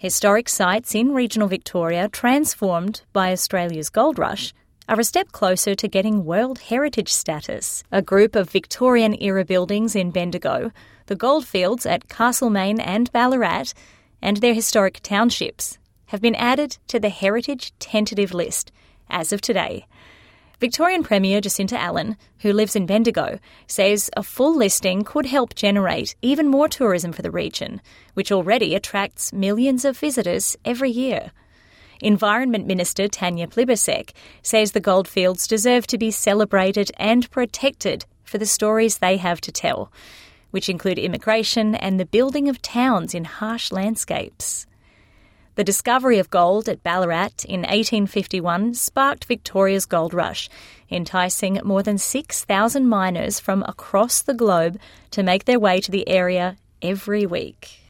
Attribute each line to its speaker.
Speaker 1: Historic sites in regional Victoria transformed by Australia's gold rush are a step closer to getting World Heritage status. A group of Victorian-era buildings in Bendigo, the goldfields at Castlemaine and Ballarat, and their historic townships have been added to the Heritage Tentative List as of today. Victorian Premier Jacinta Allen, who lives in Bendigo, says a full listing could help generate even more tourism for the region, which already attracts millions of visitors every year. Environment Minister Tanya Plibersek says the goldfields deserve to be celebrated and protected for the stories they have to tell, which include immigration and the building of towns in harsh landscapes. The discovery of gold at Ballarat in 1851 sparked Victoria's gold rush, enticing more than 6,000 miners from across the globe to make their way to the area every week.